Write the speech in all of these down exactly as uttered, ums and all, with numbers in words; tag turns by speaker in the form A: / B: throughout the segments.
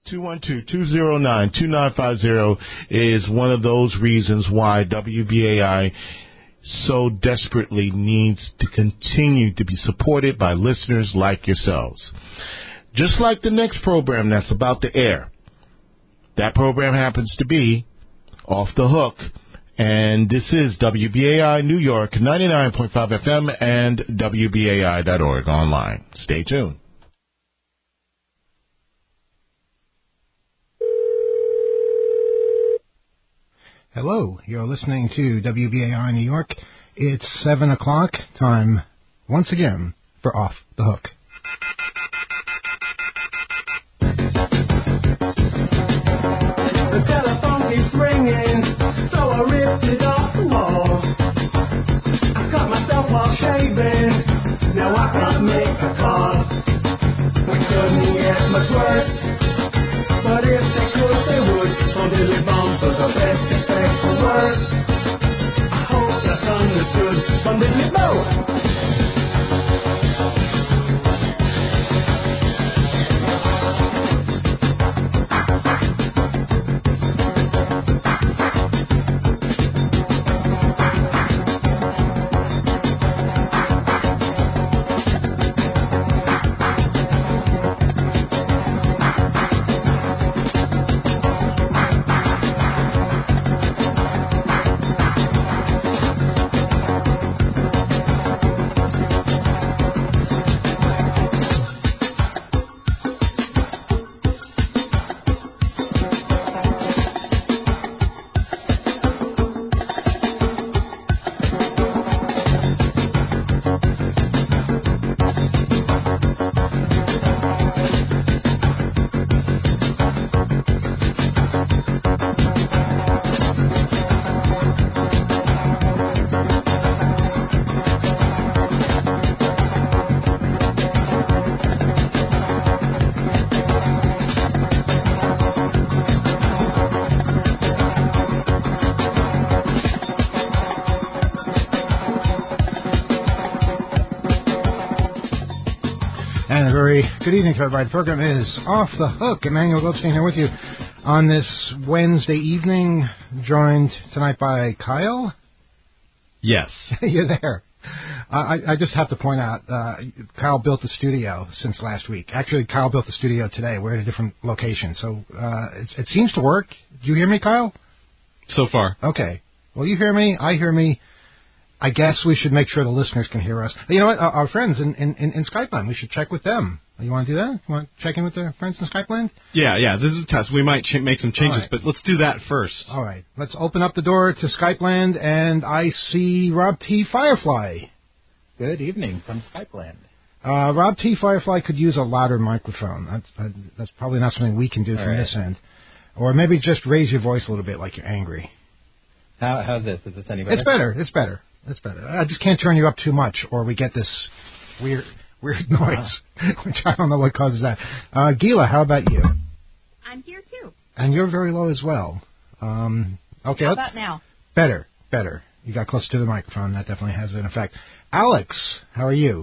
A: two one two, two zero nine, two nine five zero is one of those reasons why W B A I so desperately needs to continue to be supported by listeners like yourselves. Just like the next program that's about to air. That program happens to be Off the Hook. And this is W B A I New York, ninety-nine point five F M and W B A I dot org online. Stay tuned.
B: Hello, you're listening to W B A I New York. It's seven o'clock, time once again for Off the Hook.
C: The telephone keeps ringing, so I ripped it off the wall. I cut myself while shaving, now I can't make a call. We couldn't get much worse, but if they could, they would. From Dilly Bomb for the best effect for words. I hope that's understood. From Dilly Bomb.
B: Good evening to everybody. The program is Off the Hook. Emmanuel Goldstein here with you on this Wednesday evening, joined tonight by Kyle.
D: Yes.
B: You're there. Uh, I, I just have to point out, uh, Kyle built the studio since last week. Actually, Kyle built the studio today. We're at a different location, so uh, it, it seems to work. Do you hear me, Kyle?
D: So far.
B: Okay. Well, you hear me. I hear me. I guess we should make sure the listeners can hear us. You know what? Our, our friends in, in, in Skype land, we should check with them. You want to do that? You want to check in with their friends in Skype land?
D: Yeah, yeah. This is a test. We might ch- make some changes,
B: right.
D: But let's do that first.
B: All right. Let's open up the door to Skype land, and I see Rob T. Firefly.
E: Good evening from Skype land.
B: Uh, Rob T. Firefly could use a louder microphone. That's, uh, that's probably not something we can do
E: All
B: from
E: right.
B: this end. Or maybe just raise your voice a little bit like you're angry.
E: How, how's this? Is this any better?
B: It's better. It's better. It's better. I just can't turn you up too much, or we get this weird weird noise, uh-huh. which I don't know what causes that. Uh, Gila, how about you?
F: I'm here, too.
B: And you're very low as well. Um, okay.
F: How about now?
B: Better, better. You got closer to the microphone. That definitely has an effect. Alex, how are you?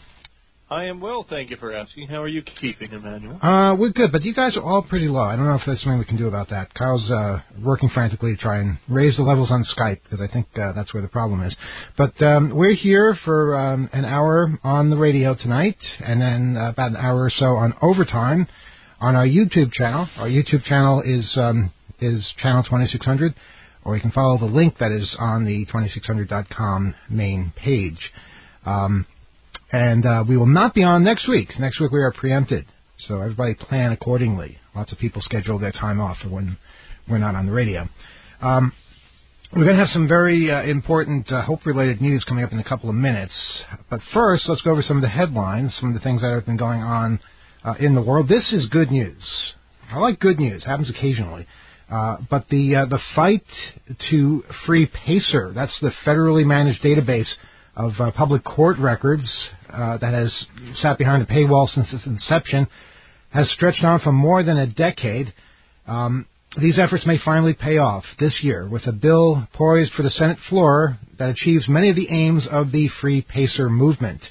G: I am well, thank you for asking. How are you keeping, Emmanuel?
B: Uh, we're good, but you guys are all pretty low. I don't know if there's something we can do about that. Kyle's uh, working frantically to try and raise the levels on Skype, because I think uh, that's where the problem is. But um, we're here for um, an hour on the radio tonight, and then uh, about an hour or so on overtime on our YouTube channel. Our YouTube channel is um, is channel twenty-six hundred, or you can follow the link that is on the twenty-six hundred dot com main page. Um And uh, we will not be on next week. Next week we are preempted, so everybody plan accordingly. Lots of people schedule their time off for when we're not on the radio. Um, we're going to have some very uh, important uh, hope-related news coming up in a couple of minutes. But first, let's go over some of the headlines, some of the things that have been going on uh, in the world. This is good news. I like good news. It happens occasionally. Uh, but the uh, the fight to free PACER, that's the federally managed database of uh, public court records uh, that has sat behind a paywall since its inception, has stretched on for more than a decade. Um, these efforts may finally pay off this year with a bill poised for the Senate floor that achieves many of the aims of the Free PACER movement.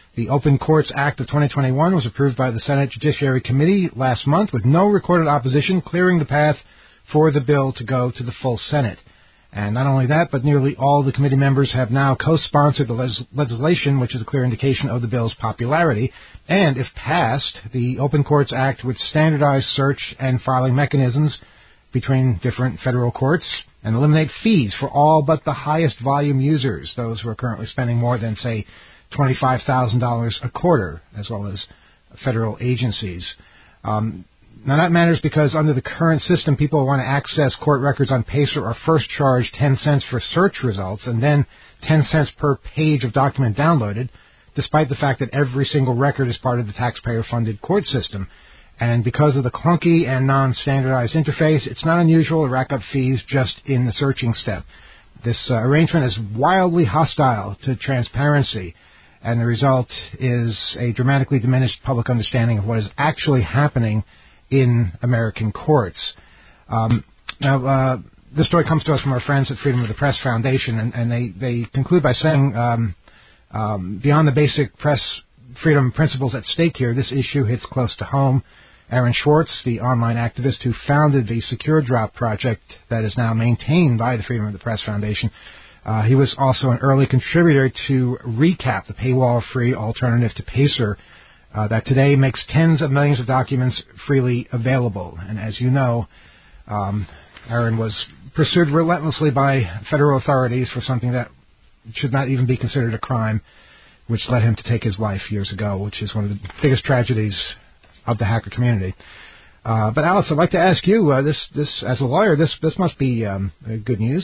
B: The Open Courts Act of twenty twenty-one was approved by the Senate Judiciary Committee last month with no recorded opposition, clearing the path for the bill to go to the full Senate. And not only that, but nearly all the committee members have now co-sponsored the les- legislation, which is a clear indication of the bill's popularity. And if passed, the Open Courts Act would standardize search and filing mechanisms between different federal courts and eliminate fees for all but the highest volume users, those who are currently spending more than, say, twenty-five thousand dollars a quarter, as well as federal agencies. Um, Now, that matters because under the current system, people who want to access court records on Pacer are first charged ten cents for search results and then ten cents per page of document downloaded, despite the fact that every single record is part of the taxpayer-funded court system. And because of the clunky and non-standardized interface, it's not unusual to rack up fees just in the searching step. This uh, arrangement is wildly hostile to transparency, and the result is a dramatically diminished public understanding of what is actually happening in American courts. Um, now, uh, this story comes to us from our friends at Freedom of the Press Foundation, and, and they, they conclude by saying, um, um, beyond the basic press freedom principles at stake here, this issue hits close to home. Aaron Schwartz, the online activist who founded the Secure Drop project that is now maintained by the Freedom of the Press Foundation, uh, he was also an early contributor to ReCap, the paywall-free alternative to Pacer, Uh, that today makes tens of millions of documents freely available. And as you know, um, Aaron was pursued relentlessly by federal authorities for something that should not even be considered a crime, which led him to take his life years ago, which is one of the biggest tragedies of the hacker community. Uh, but Alex, I'd like to ask you, uh, this, this, as a lawyer, this, this must be um, good news.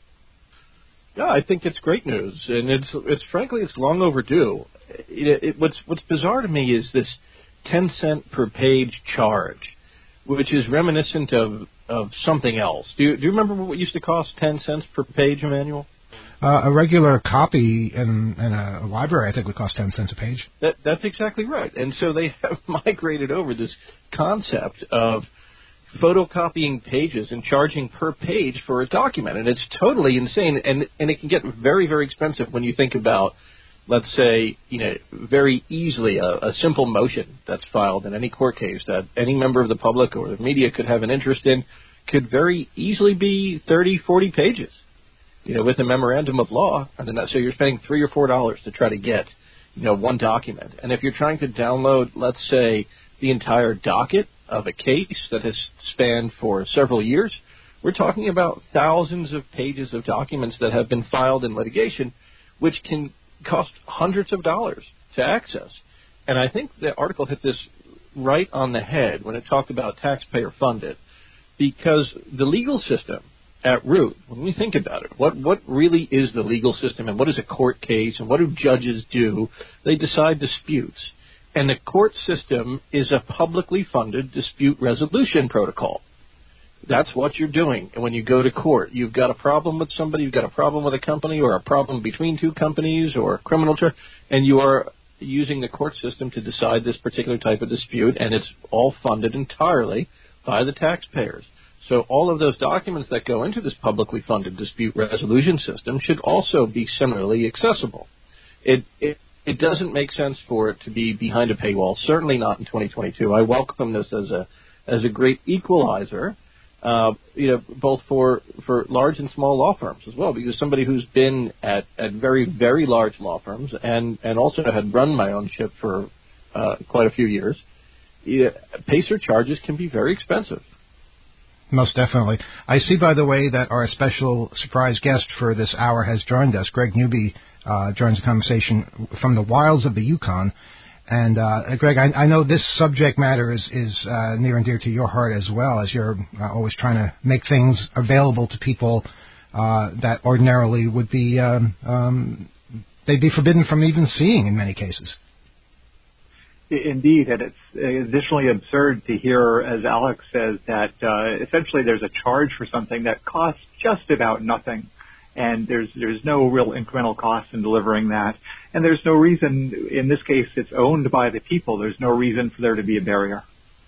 G: Yeah, I think it's great news, and it's, it's frankly, it's long overdue. It, it, what's what's bizarre to me is this ten cent per page charge, which is reminiscent of, of something else. Do you, do you remember what used to cost ten cents per page, Emmanuel?
B: Uh, a regular copy in, in a library, I think, would cost ten cents a page.
G: That, that's exactly right. And so they have migrated over this concept of photocopying pages and charging per page for a document. And it's totally insane. And, and it can get very, very expensive when you think about, let's say, you know, very easily a, a simple motion that's filed in any court case that any member of the public or the media could have an interest in could very easily be thirty, forty pages, you know, with a memorandum of law. And then that, so you're spending three or four dollars to try to get, you know, one document. And if you're trying to download, let's say, the entire docket of a case that has spanned for several years, we're talking about thousands of pages of documents that have been filed in litigation, which can cost hundreds of dollars to access. And I think the article hit this right on the head when it talked about taxpayer funded, because the legal system at root, when we think about it, what, what really is the legal system and what is a court case and what do judges do? They decide disputes. And the court system is a publicly funded dispute resolution protocol. That's what you're doing. And when you go to court, you've got a problem with somebody, you've got a problem with a company or a problem between two companies or a criminal charge, and you are using the court system to decide this particular type of dispute, and it's all funded entirely by the taxpayers. So all of those documents that go into this publicly funded dispute resolution system should also be similarly accessible. It, it, it doesn't make sense for it to be behind a paywall, certainly not in twenty twenty-two. I welcome this as a as a great equalizer. Uh, you know, both for, for large and small law firms as well, because somebody who's been at, at very, very large law firms and, and also had run my own ship for uh, quite a few years, yeah, Pacer charges can be very expensive.
B: Most definitely. I see, by the way, that our special surprise guest for this hour has joined us. Greg Newby uh, joins the conversation from the wilds of the Yukon. And, uh, Greg, I, I know this subject matter is, is uh, near and dear to your heart as well, as you're uh, always trying to make things available to people uh, that ordinarily would be, um, um, they'd be forbidden from even seeing in many cases.
F: Indeed, and it's additionally absurd to hear, as Alex says, that uh, essentially there's a charge for something that costs just about nothing. And there's there's no real incremental cost in delivering that. And there's no reason, in this case, it's owned by the people. There's no reason for there to be a barrier.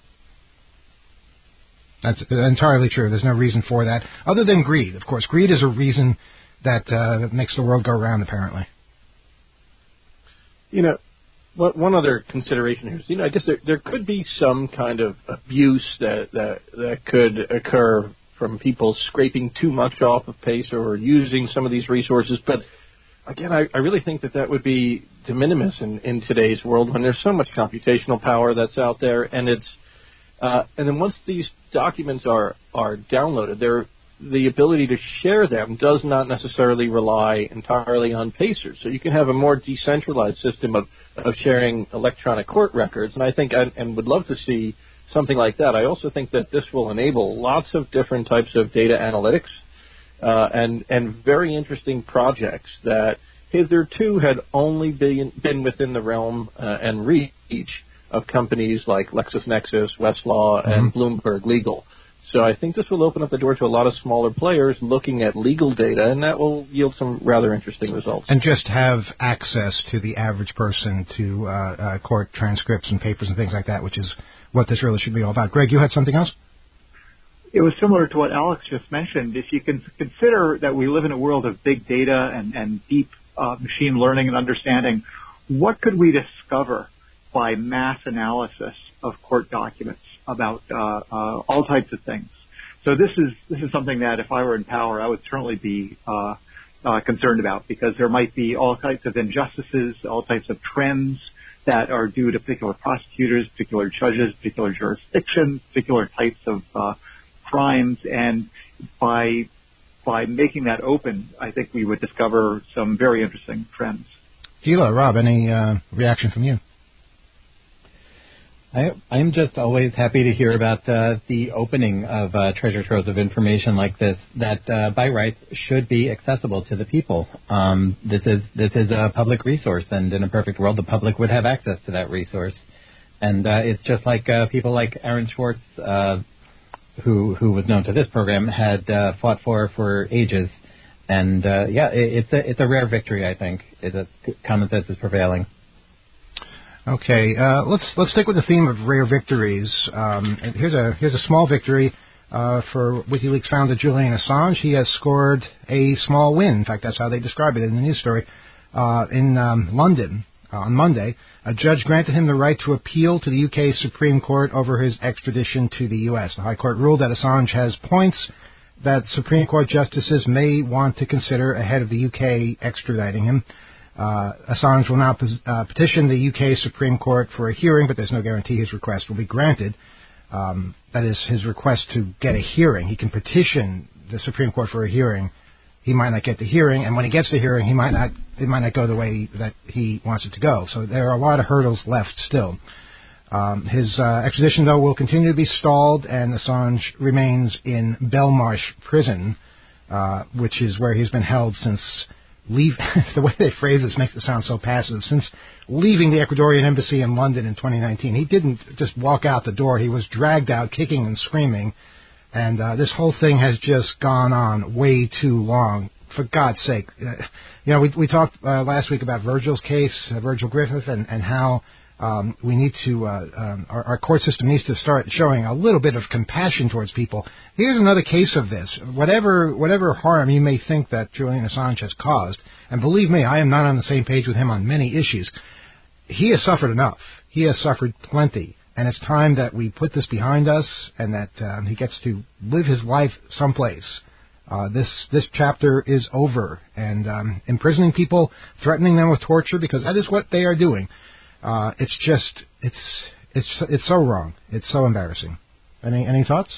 B: That's entirely true. There's no reason for that, other than greed. Of course, greed is a reason that, uh, that makes the world go round, apparently.
G: You know, what, one other consideration here is, you know, I guess there, there could be some kind of abuse that, that that could occur from people scraping too much off of Pacer or using some of these resources. But again, I, I really think that that would be de minimis in, in today's world when there's so much computational power that's out there, and it's uh, and then once these documents are are downloaded, they're the ability to share them does not necessarily rely entirely on Pacer. So you can have a more decentralized system of, of sharing electronic court records, and I think and, and would love to see something like that. I also think that this will enable lots of different types of data analytics uh, and, and very interesting projects that hitherto had only been, been within the realm uh, and reach of companies like LexisNexis, Westlaw, mm-hmm. and Bloomberg Legal. So I think this will open up the door to a lot of smaller players looking at legal data, and that will yield some rather interesting results.
B: And just have access to the average person to uh, uh, court transcripts and papers and things like that, which is what this really should be all about. Greg, you had something else?
F: It was similar to what Alex just mentioned. If you can consider that we live in a world of big data and, and deep uh, machine learning and understanding, what could we discover by mass analysis of court documents about uh, uh, all types of things? So this is this is something that if I were in power, I would certainly be uh, uh, concerned about, because there might be all types of injustices, all types of trends that are due to particular prosecutors, particular judges, particular jurisdictions, particular types of uh, crimes, and by by making that open, I think we would discover some very interesting trends.
B: Gila, Rob, any uh, reaction from you?
E: I, I'm just always happy to hear about uh, the opening of uh, treasure troves of information like this that, uh, by rights, should be accessible to the people. Um, this is this is a public resource, and in a perfect world, the public would have access to that resource. And uh, it's just like uh, people like Aaron Swartz, uh, who who was known to this program, had uh, fought for for ages. And uh, yeah, it, it's a it's a rare victory, I think. It's a common sense is prevailing.
B: Okay, uh, let's let's stick with the theme of rare victories. Um, and here's a here's a small victory uh, for WikiLeaks founder Julian Assange. He has scored a small win. In fact, that's how they describe it in the news story. Uh, in um, London uh, on Monday, a judge granted him the right to appeal to the U K Supreme Court over his extradition to the U S. The High Court ruled that Assange has points that Supreme Court justices may want to consider ahead of the U K extraditing him. Uh, Assange will now pos- uh, petition the U K Supreme Court for a hearing, but there's no guarantee his request will be granted. Um, that is, his request to get a hearing. He can petition the Supreme Court for a hearing. He might not get the hearing, and when he gets the hearing, he might not. It might not go the way that he wants it to go. So there are a lot of hurdles left still. Um, his uh, extradition, though, will continue to be stalled, and Assange remains in Belmarsh Prison, uh, which is where he's been held since. Leave the way they phrase this makes it sound so passive. Since leaving the Ecuadorian embassy in London in twenty nineteen, he didn't just walk out the door. He was dragged out, kicking and screaming, and uh, this whole thing has just gone on way too long. For God's sake, uh, you know, we we talked uh, last week about Virgil's case, uh, Virgil Griffith, and and how um, we need to uh, um, our, our court system needs to start showing a little bit of compassion towards people. Here's another case of this. Whatever whatever harm you may think that Julian Assange has caused, and believe me, I am not on the same page with him on many issues, he has suffered enough. He has suffered plenty. And it's time that we put this behind us and that um, he gets to live his life someplace. Uh, this this chapter is over. And um, imprisoning people, threatening them with torture, because that is what they are doing. Uh, it's just, it's it's it's so wrong. It's so embarrassing. Any any thoughts?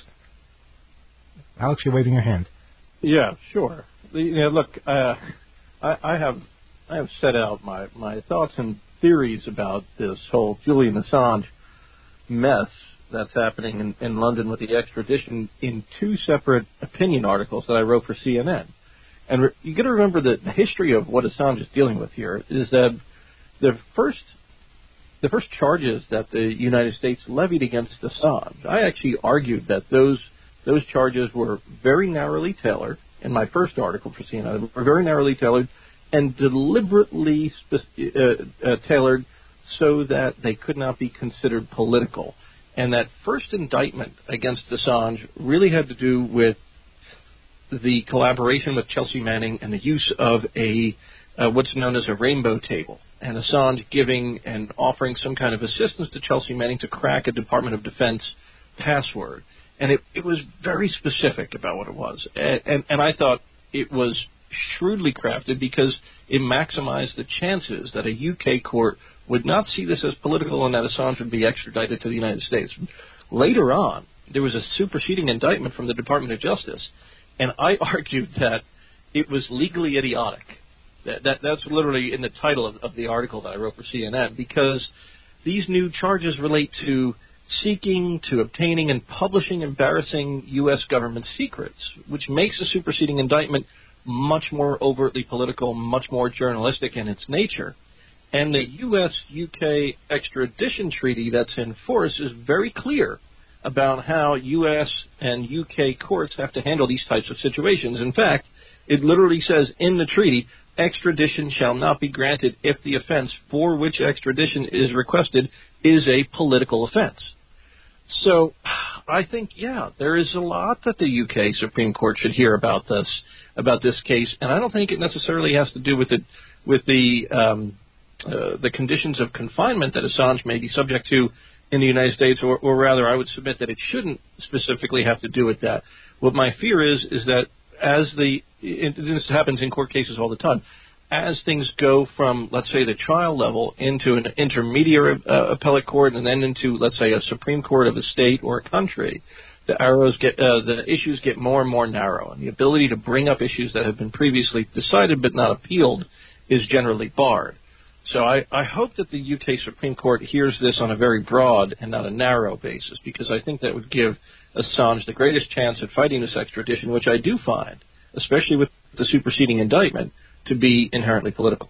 B: Alex, you're waving your hand.
G: Yeah, sure. You know, look, uh, I, I have I have set out my, my thoughts and theories about this whole Julian Assange mess that's happening in, in London with the extradition in two separate opinion articles that I wrote for C N N. And re- you got to remember that the history of what Assange is dealing with here is that the first the first charges that the United States levied against Assange, I actually argued that those those charges were very narrowly tailored. In my first article for C N N, were very narrowly tailored and deliberately spe- uh, uh, tailored so that they could not be considered political. And that first indictment against Assange really had to do with the collaboration with Chelsea Manning and the use of a uh, what's known as a rainbow table. and Assange giving and offering some kind of assistance to Chelsea Manning to crack a Department of Defense password. And it, it was very specific about what it was. And, and, and I thought it was shrewdly crafted because it maximized the chances that a U K court would not see this as political and that Assange would be extradited to the United States. Later on, there was a superseding indictment from the Department of Justice, and I argued that it was legally idiotic. That, that That's literally in the title of, of the article that I wrote for C N N, because these new charges relate to seeking, to obtaining, and publishing embarrassing U S government secrets, which makes a superseding indictment much more overtly political, much more journalistic in its nature. And the U S U K extradition treaty that's in force is very clear about how U S and U K courts have to handle these types of situations. In fact, it literally says in the treaty, extradition shall not be granted if the offense for which extradition is requested is a political offense. So I think, yeah, there is a lot that the U K Supreme Court should hear about this, about this case, and I don't think it necessarily has to do with it, with the um, uh, the conditions of confinement that Assange may be subject to in the United States, or, or rather, I would submit that it shouldn't specifically have to do with that. What my fear is is that as the it, this happens in court cases all the time, as things go from, let's say, the trial level into an intermediate uh, appellate court and then into, let's say, a Supreme Court of a state or a country, the arrows get, uh, the issues get more and more narrow, and the ability to bring up issues that have been previously decided but not appealed is generally barred. So I, I hope that the U K Supreme Court hears this on a very broad and not a narrow basis, because I think that would give Assange the greatest chance at fighting this extradition, which I do find, especially with the superseding indictment, to be inherently political.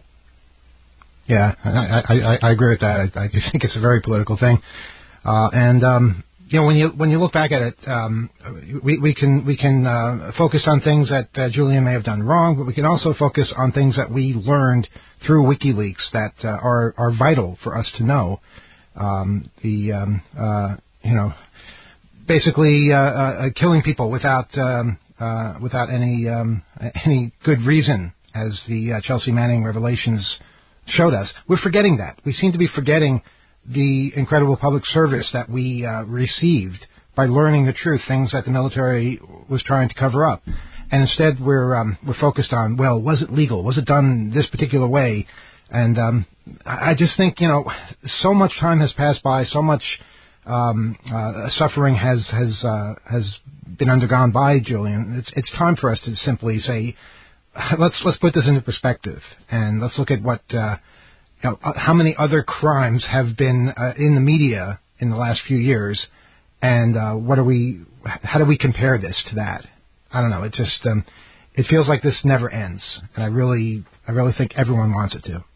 B: Yeah, I, I, I agree with that. I, I think it's a very political thing. Uh, and, um, you know, when you when you look back at it, um, we, we can we can uh, focus on things that uh, Julian may have done wrong, but we can also focus on things that we learned through WikiLeaks that uh, are are vital for us to know. Um, the um, uh, you know, basically uh, uh, killing people without um, uh, without any um, any good reason, as the uh, Chelsea Manning revelations showed us. We're forgetting that. We seem to be forgetting the incredible public service that we uh, received by learning the truth, things that the military was trying to cover up. And instead we're um, we're focused on, well, was it legal? Was it done this particular way? And um, I just think, you know, so much time has passed by, so much um, uh, suffering has has uh, has been undergone by Julian. It's it's time for us to simply say, let's let's put this into perspective, and let's look at what uh, you know, how many other crimes have been uh, in the media in the last few years, and uh, what are we? How do we compare this to that? I don't know. It just um, it feels like this never ends, and I really I really think everyone wants it to.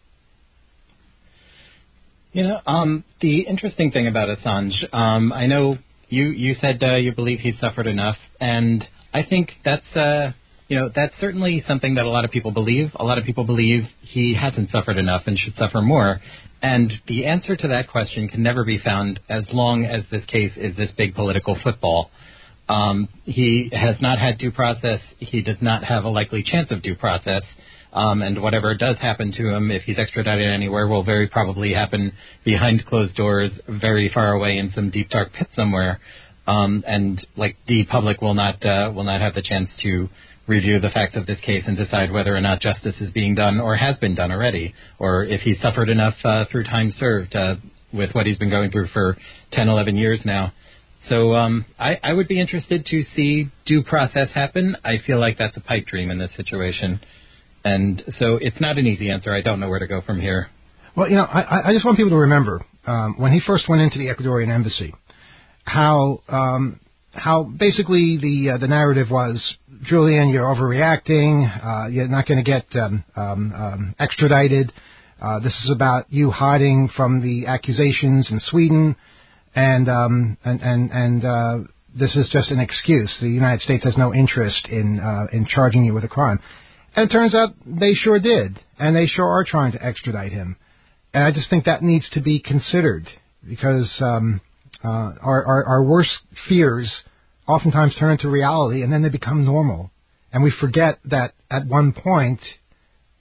E: You know, um, the interesting thing about Assange, um, I know you you said uh, you believe he's suffered enough, and I think that's. Uh, You know, that's certainly something that a lot of people believe. A lot of people believe he hasn't suffered enough and should suffer more. And the answer to that question can never be found as long as this case is this big political football. Um, he has not had due process. He does not have a likely chance of due process. Um, and whatever does happen to him, if he's extradited anywhere, will very probably happen behind closed doors, very far away in some deep, dark pit somewhere. Um, and, like, the public will not uh, will not have the chance to review the facts of this case and decide whether or not justice is being done or has been done already, or if he's suffered enough uh, through time served uh, with what he's been going through for ten, eleven years now. So um, I, I would be interested to see due process happen. I feel like that's a pipe dream in this situation. And so it's not an easy answer. I don't know where to go from here.
B: Well, you know, I, I just want people to remember, um, when he first went into the Ecuadorian embassy, how... Um, how basically the uh, the narrative was, Julian, you're overreacting, uh, you're not going to get um, um, um, extradited, uh, this is about you hiding from the accusations in Sweden, and um, and and, and uh, this is just an excuse. The United States has no interest in uh, in charging you with a crime. And it turns out they sure did, and they sure are trying to extradite him. And I just think that needs to be considered, because... Um, Uh, our, our, our worst fears oftentimes turn into reality, and then they become normal. And we forget that at one point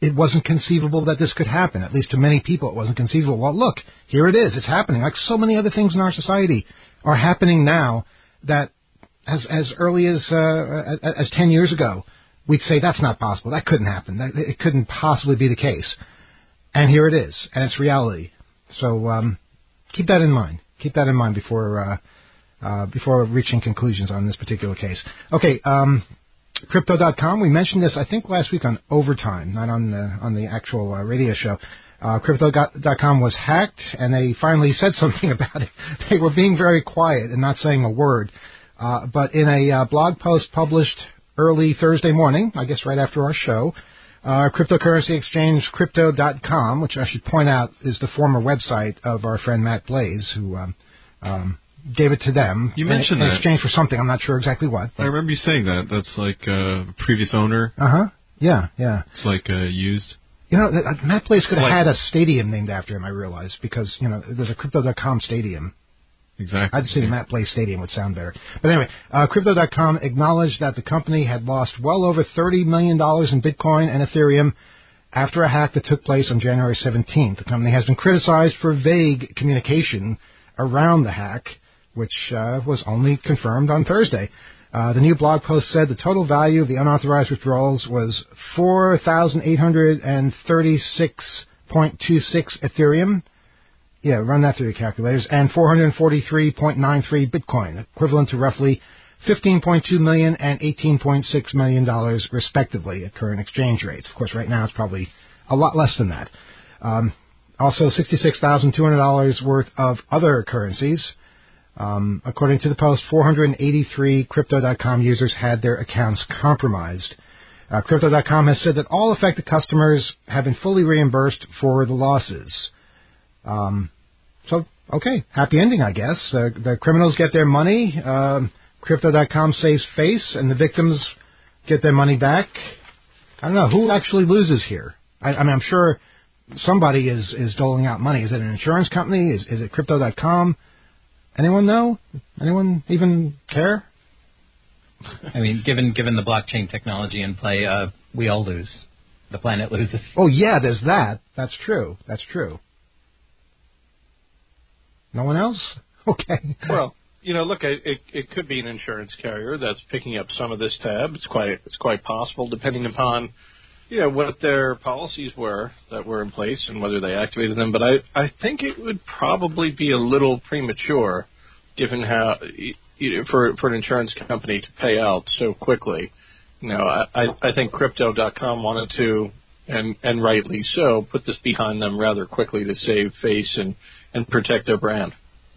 B: it wasn't conceivable that this could happen. At least to many people, it wasn't conceivable. Well, look, here it is. It's happening. Like so many other things in our society are happening now that as as early as uh, as ten years ago, we'd say that's not possible. That couldn't happen. That, it couldn't possibly be the case. And here it is, and it's reality. So um, keep that in mind. Keep that in mind before uh, uh, before reaching conclusions on this particular case. Okay, um, Crypto dot com. We mentioned this, I think, last week on Overtime, not on the on the actual uh, radio show. Uh, Crypto dot com was hacked, and they finally said something about it. They were being very quiet and not saying a word. Uh, but in a uh, blog post published early Thursday morning, I guess right after our show, uh, cryptocurrency exchange Crypto dot com, which I should point out is the former website of our friend Matt Blaze, who um, um, gave it to them.
D: You mentioned
B: in, in
D: that.
B: exchange for something. I'm not sure exactly what.
D: I remember you saying that. That's like uh, previous owner.
B: Uh-huh. Yeah, yeah.
D: It's like uh, used.
B: You know, uh, Matt Blaze could have
D: like,
B: had a stadium named after him, I realized, because, you know, there's a Crypto dot com stadium.
D: Exactly.
B: I'd say the Matt Blaze Stadium would sound better. But anyway, uh, Crypto dot com acknowledged that the company had lost well over thirty million dollars in Bitcoin and Ethereum after a hack that took place on January seventeenth. The company has been criticized for vague communication around the hack, which uh, was only confirmed on Thursday. Uh, the new blog post said the total value of the unauthorized withdrawals was four thousand eight hundred thirty-six point two six Ethereum. Yeah, run that through your calculators. And four hundred forty-three point nine three Bitcoin, equivalent to roughly fifteen point two million dollars and eighteen point six million dollars, respectively, at current exchange rates. Of course, right now it's probably a lot less than that. Um, also, sixty-six thousand two hundred dollars worth of other currencies. Um, according to the post, four hundred eighty-three Crypto dot com users had their accounts compromised. Uh, Crypto dot com has said that all affected customers have been fully reimbursed for the losses. Um, so, okay, happy ending, I guess. Uh, the criminals get their money, um, Crypto dot com saves face, and the victims get their money back. I don't know, who actually loses here? I, I mean, I'm sure somebody is, is doling out money. Is it an insurance company? Is, is it Crypto dot com? Anyone know? Anyone even care?
E: I mean, given given the blockchain technology in play, uh, we all lose. The planet loses.
B: Oh, yeah, there's that. That's true. That's true. No one else? Okay.
G: Well, you know, look, it, it, it could be an insurance carrier that's picking up some of this tab. It's quite it's quite possible, depending upon, you know, what their policies were that were in place and whether they activated them. But I, I think it would probably be a little premature, given how you know, for for an insurance company to pay out so quickly. You know, I, I think Crypto dot com wanted to, and and rightly so, put this behind them rather quickly to save face and, and protect their brand.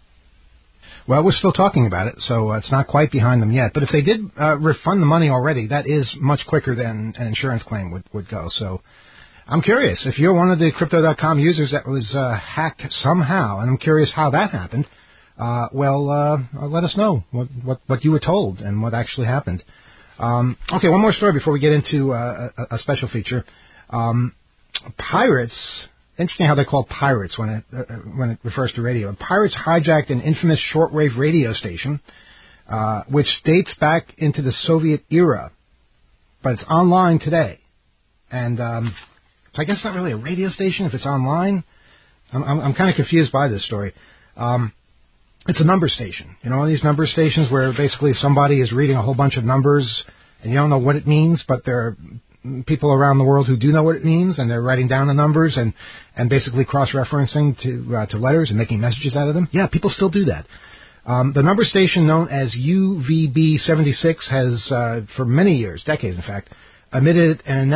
B: Well, we're still talking about it, so uh, it's not quite behind them yet. But if they did uh, refund the money already, that is much quicker than an insurance claim would, would go. So I'm curious. If you're one of the Crypto dot com users that was uh, hacked somehow, and I'm curious how that happened, uh, well, uh, let us know what, what, what you were told and what actually happened. Um, okay, one more story before we get into uh, a, a special feature. Um, pirates... Interesting how they call pirates when it uh, when it refers to radio. Pirates hijacked an infamous shortwave radio station, uh, which dates back into the Soviet era, but it's online today. And um, so I guess it's not really a radio station if it's online. I'm, I'm, I'm kind of confused by this story. Um, it's a number station. You know, one of these number stations where basically somebody is reading a whole bunch of numbers and you don't know what it means, but they're people around the world who do know what it means, and they're writing down the numbers and, and basically cross-referencing to uh, to letters and making messages out of them. Yeah, people still do that. Um, the number station known as U V B seventy-six has, uh, for many years, decades in fact, emitted an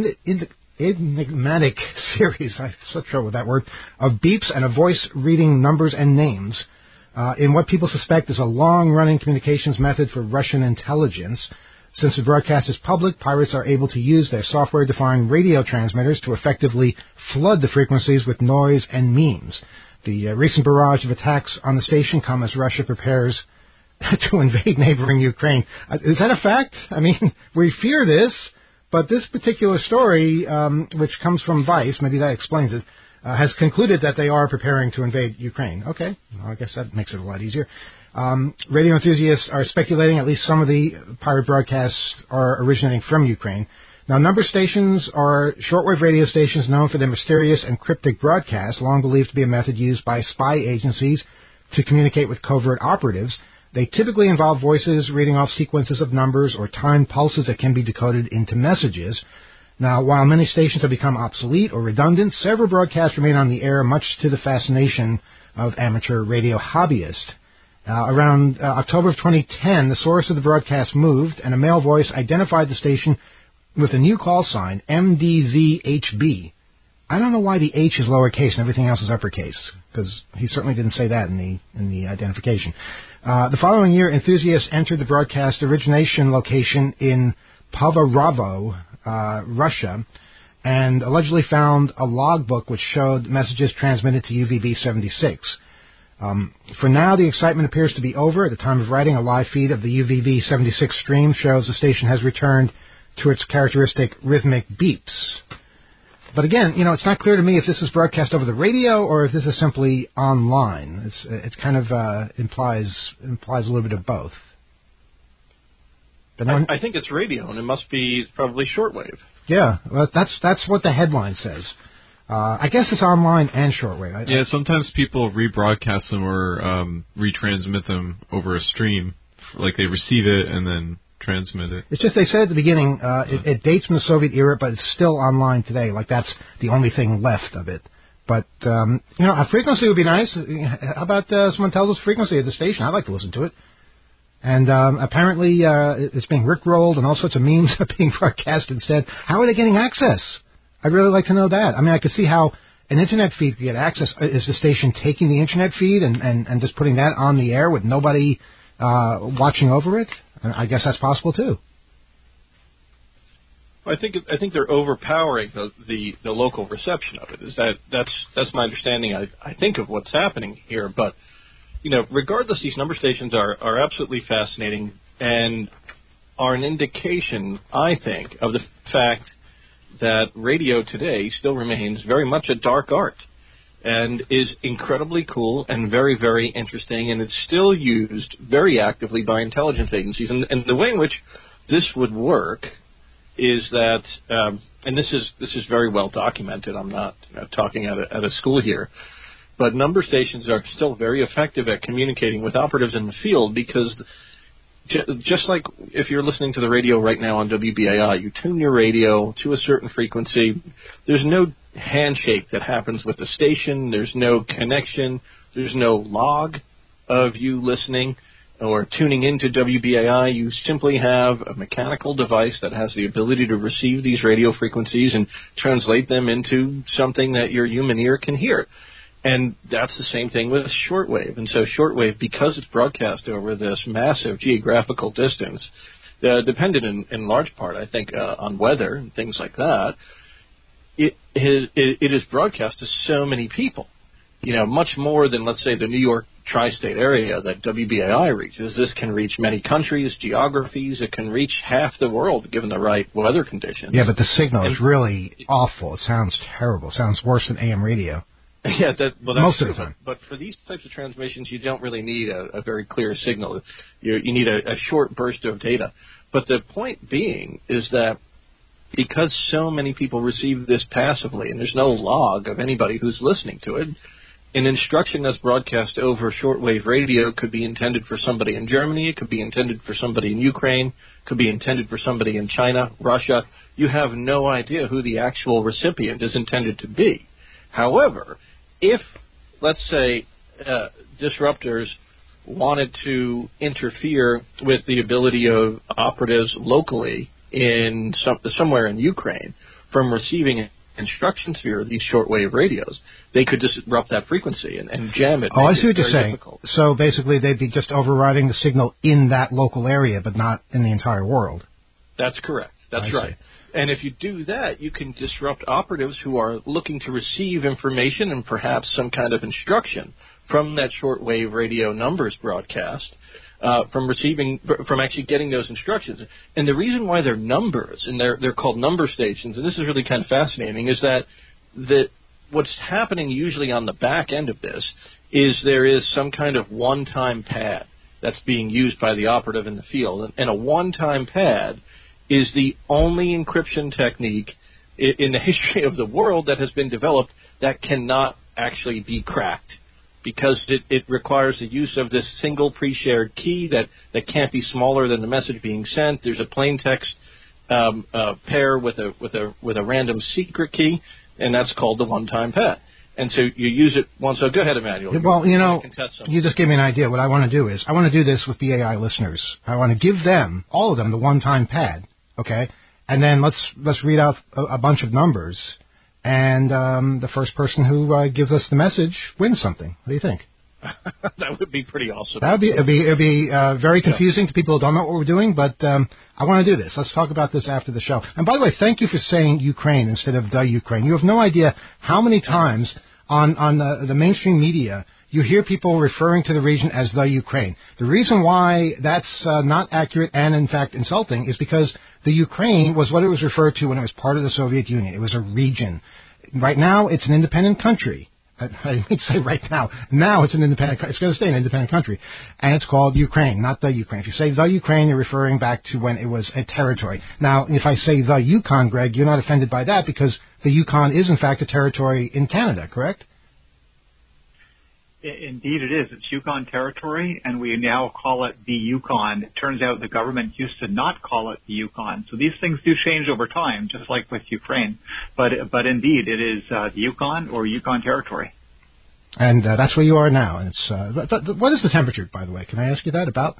B: enigmatic series, I have such trouble with that word, of beeps and a voice reading numbers and names uh, in what people suspect is a long-running communications method for Russian intelligence. Since the broadcast is public, pirates are able to use their software-defined radio transmitters to effectively flood the frequencies with noise and memes. The uh, recent barrage of attacks on the station come as Russia prepares to invade neighboring Ukraine. Uh, is that a fact? I mean, we fear this, but this particular story, um, which comes from Vice, maybe that explains it, uh, has concluded that they are preparing to invade Ukraine. Okay, well, I guess that makes it a lot easier. Um, radio enthusiasts are speculating at least some of the pirate broadcasts are originating from Ukraine. Now, number stations are shortwave radio stations known for their mysterious and cryptic broadcasts, long believed to be a method used by spy agencies to communicate with covert operatives. They typically involve voices reading off sequences of numbers or timed pulses that can be decoded into messages. Now, while many stations have become obsolete or redundant, several broadcasts remain on the air, much to the fascination of amateur radio hobbyists. Uh, around uh, October of twenty ten, the source of the broadcast moved, and a male voice identified the station with a new call sign, M D Z H B. I don't know why the H is lowercase and everything else is uppercase, because he certainly didn't say that in the in the identification. Uh, the following year, enthusiasts entered the broadcast origination location in Povarovo, uh, Russia, and allegedly found a logbook which showed messages transmitted to U V B seventy-six. Um, for now, the excitement appears to be over. At the time of writing, a live feed of the U V B seventy-six stream shows the station has returned to its characteristic rhythmic beeps. But again, you know, it's not clear to me if this is broadcast over the radio or if this is simply online. It's it's kind of uh, implies implies a little bit of both. But
G: I, I think it's radio, and it must be probably shortwave.
B: Yeah, well, that's that's what the headline says. Uh, I guess it's online and shortwave. I,
D: yeah, sometimes people rebroadcast them or um, retransmit them over a stream, like they receive it and then transmit it.
B: It's just they said at the beginning uh, it, it dates from the Soviet era, but it's still online today. Like that's the only thing left of it. But um, you know, a frequency would be nice. How about uh, someone tells us frequency of the station? I'd like to listen to it. And um, apparently uh, it's being rickrolled and all sorts of memes are being broadcast instead. How are they getting access? I'd really like to know that. I mean, I could see how an Internet feed could get access. Is the station taking the Internet feed and, and, and just putting that on the air with nobody uh, watching over it? I guess that's possible, too.
G: I think I think they're overpowering the, the, the local reception of it. Is that that's that's my understanding, I, I think, of what's happening here. But, you know, regardless, these number stations are, are absolutely fascinating and are an indication, I think, of the fact that radio today still remains very much a dark art and is incredibly cool and very, very interesting, and it's still used very actively by intelligence agencies. And, and the way in which this would work is that, um, and this is this is very well documented. I'm not you know, talking at a, at a school here, but number stations are still very effective at communicating with operatives in the field because just like if you're listening to the radio right now on W B A I, you tune your radio to a certain frequency. There's no handshake that happens with the station. There's no connection. There's no log of you listening or tuning into W B A I. You simply have a mechanical device that has the ability to receive these radio frequencies and translate them into something that your human ear can hear. And that's the same thing with shortwave. And so shortwave, because it's broadcast over this massive geographical distance, uh, dependent in, in large part, I think, uh, on weather and things like that, it is, it, it is broadcast to so many people. You know, much more than, let's say, the New York tri-state area that W B A I reaches. This can reach many countries, geographies. It can reach half the world, given the right weather conditions.
B: Yeah, but the signal and is really awful. It sounds terrible. It sounds worse than A M radio.
G: Yeah, that, well, that's
B: most
G: true,
B: of the time.
G: But, but for these types of transmissions, you don't really need a, a very clear signal. You, you need a, a short burst of data. But the point being is that because so many people receive this passively, and there's no log of anybody who's listening to it, an instruction that's broadcast over shortwave radio could be intended for somebody in Germany, it could be intended for somebody in Ukraine, could be intended for somebody in China, Russia. You have no idea who the actual recipient is intended to be. However, if, let's say, uh, disruptors wanted to interfere with the ability of operatives locally in some, somewhere in Ukraine from receiving instructions via these shortwave radios, they could disrupt that frequency and, and jam it.
B: Oh, I see what you're saying.
G: Difficult.
B: So basically they'd be just overriding the signal in that local area, but not in the entire world.
G: That's correct. That's
B: I
G: right.
B: see.
G: And if you do that, you can disrupt operatives who are looking to receive information and perhaps some kind of instruction from that shortwave radio numbers broadcast, uh, from receiving, from actually getting those instructions. And the reason why they're numbers, and they're they're called number stations, and this is really kind of fascinating, is that that what's happening usually on the back end of this is there is some kind of one-time pad that's being used by the operative in the field, and, and a one-time pad is the only encryption technique in the history of the world that has been developed that cannot actually be cracked, because it, it requires the use of this single pre-shared key that, that can't be smaller than the message being sent. There's a plain text um, uh, pair with a with a with a random secret key, and that's called the one-time pad. And so you use it once. So go ahead, Emmanuel.
B: Well, you know, you just gave me an idea. What I want to do is I want to do this with B A I listeners. I want to give them, all of them, the one-time pad, okay? And then let's let's read out a, a bunch of numbers, and um, the first person who uh, gives us the message wins something. What do you think?
G: That would be pretty awesome.
B: That would be it'd be, it'd be uh, very confusing yeah. to people who don't know what we're doing, but um, I want to do this. Let's talk about this after the show. And by the way, thank you for saying Ukraine instead of the Ukraine. You have no idea how many times on on the, the mainstream media you hear people referring to the region as the Ukraine. The reason why that's uh, not accurate and, in fact, insulting is because the Ukraine was what it was referred to when it was part of the Soviet Union. It was a region. Right now, it's an independent country. I, I didn't say right now. Now it's an independent. It's going to stay an independent country, and it's called Ukraine, not the Ukraine. If you say the Ukraine, you're referring back to when it was a territory. Now, if I say the Yukon, Greg, you're not offended by that because the Yukon is in fact a territory in Canada, correct?
F: Indeed it is. It's Yukon territory, and we now call it the Yukon. It turns out the government used to not call it the Yukon. So these things do change over time, just like with Ukraine. But but indeed, it is uh, the Yukon or Yukon territory.
B: And uh, that's where you are now. And it's uh, th- th- what is the temperature, by the way? Can I ask you that about?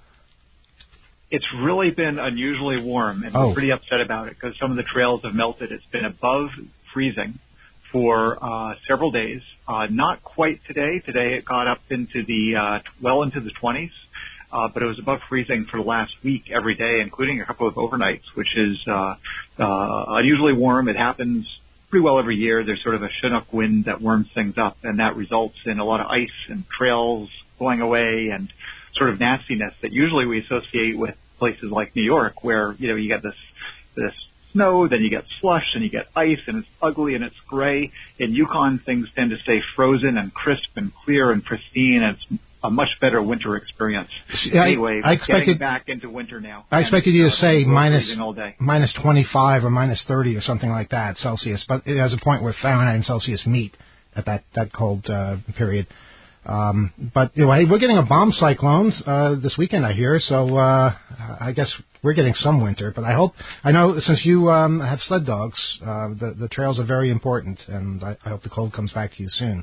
F: It's really been unusually warm, and
B: oh.
F: we're pretty upset about it because some of the trails have melted. It's been above freezing for uh, several days. Uh, not quite today. Today it got up into the uh, well into the twenties, uh, but it was above freezing for the last week every day, including a couple of overnights, which is uh, uh, unusually warm. It happens pretty well every year. There's sort of a Chinook wind that warms things up, and that results in a lot of ice and trails going away and sort of nastiness that usually we associate with places like New York, where you know you get this this snow, then you get slush, and you get ice, and it's ugly and it's gray. In Yukon, things tend to stay frozen and crisp and clear and pristine, and it's a much better winter experience.
B: Yeah,
F: anyway,
B: I, I expected,
F: getting back into winter now.
B: I expected you to say minus,
F: all day.
B: minus twenty-five or minus thirty or something like that Celsius, but it has a point where Fahrenheit and Celsius meet at that, that cold uh, period. Um, but anyway, we're getting a bomb cyclone uh, this weekend, I hear. So uh, I guess we're getting some winter. But I hope I know since you um, have sled dogs, uh, the the trails are very important, and I, I hope the cold comes back to you soon.